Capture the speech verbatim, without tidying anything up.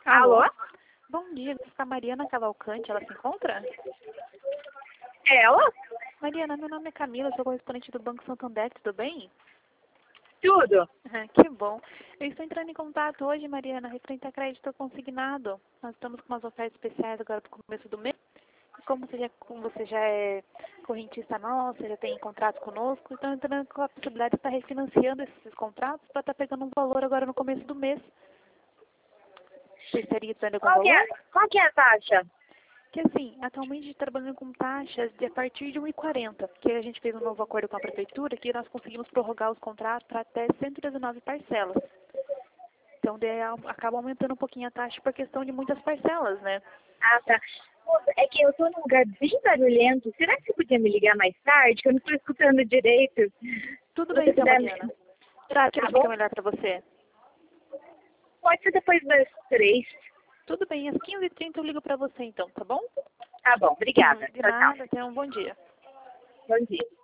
Alô? Alô? Bom dia, essa é a Mariana Cavalcante, ela se encontra? Ela? Mariana, meu nome é Camila, sou correspondente do Banco Santander, tudo bem? Tudo. Ah, que bom. Eu estou entrando em contato hoje, Mariana, referente a crédito consignado. Nós estamos com umas ofertas especiais agora para o começo do mês. E como você já, como você já é correntista nossa, já tem contrato conosco, então entrando com a possibilidade de estar refinanciando esses contratos para estar pegando um valor agora no começo do mês. Você estaria dando algum Qual que é, valor? qual que é a taxa? Que assim, atualmente trabalhando com taxas de a partir de um e quarenta, que a gente fez um novo acordo com a prefeitura, que nós conseguimos prorrogar os contratos para até cento e dezenove parcelas. Então, daí, acaba aumentando um pouquinho a taxa por questão de muitas parcelas, né? Ah, tá. Moça, é que eu tô num lugar bem barulhento. Será que você podia me ligar mais tarde? Que eu não estou escutando direito. Tudo Se bem, você então, puder Mariana. me... Será que Tá fica bom? melhor para você? Pode ser depois das três. Tudo bem, às quinze e trinta eu ligo para você, então, tá bom? Tá bom, obrigada. De Tchau, tchau. nada, tenha um bom dia. Bom dia.